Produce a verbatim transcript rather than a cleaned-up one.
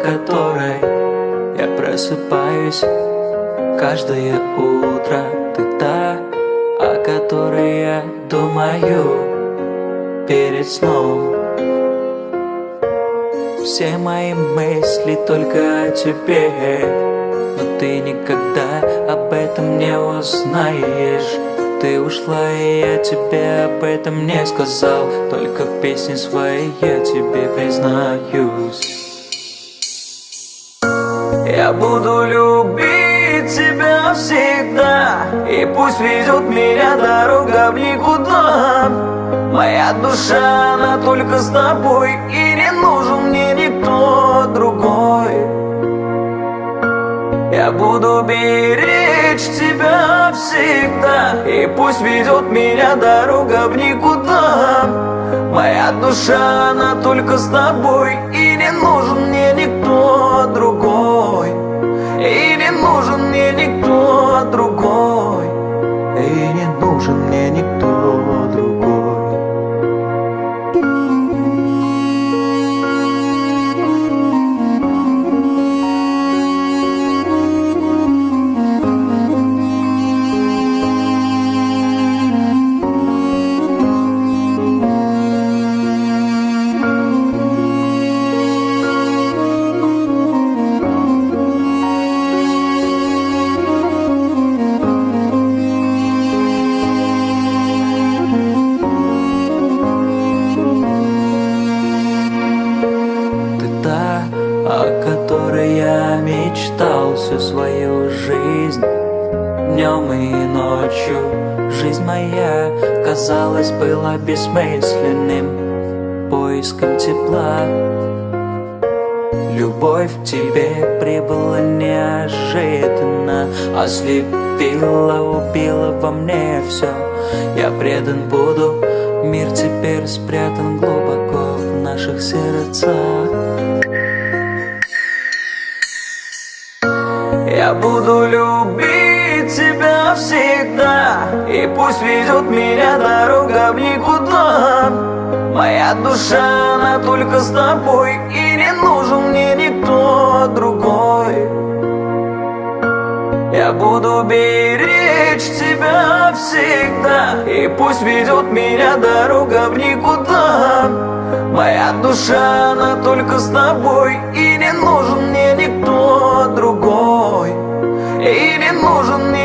которой я просыпаюсь каждое утро. Ты та, о которой я думаю перед сном. Все мои мысли только о тебе, но ты никогда об этом не узнаешь. Ты ушла, и я тебе об этом не сказал. Только в песне своей я тебе признаюсь. Я буду любить тебя всегда, и пусть ведет меня дорога в никуда. Моя душа, она только с тобой, и не нужен мне никто другой. Я буду беречь тебя всегда, и пусть ведет меня дорога в никуда. Моя душа, она только с тобой, и не нужен мне никто другой. И не нужен мне никто другой. И не нужен мне никто другой. О которой я мечтал всю свою жизнь. Днем и ночью жизнь моя, казалось, была бессмысленным поиском тепла. Любовь к тебе прибыла неожиданно, ослепила, убила во мне все. Я предан буду, мир теперь спрятан глубоко в наших сердцах. Я буду любить тебя всегда, и пусть ведет меня дорога в никуда. Моя душа, она только с тобой, и не нужен мне никто другой. Я буду беречь тебя всегда, и пусть ведет меня дорога в никуда. Моя душа, она только с тобой, и не нужен мне никто другой. И не нужен мне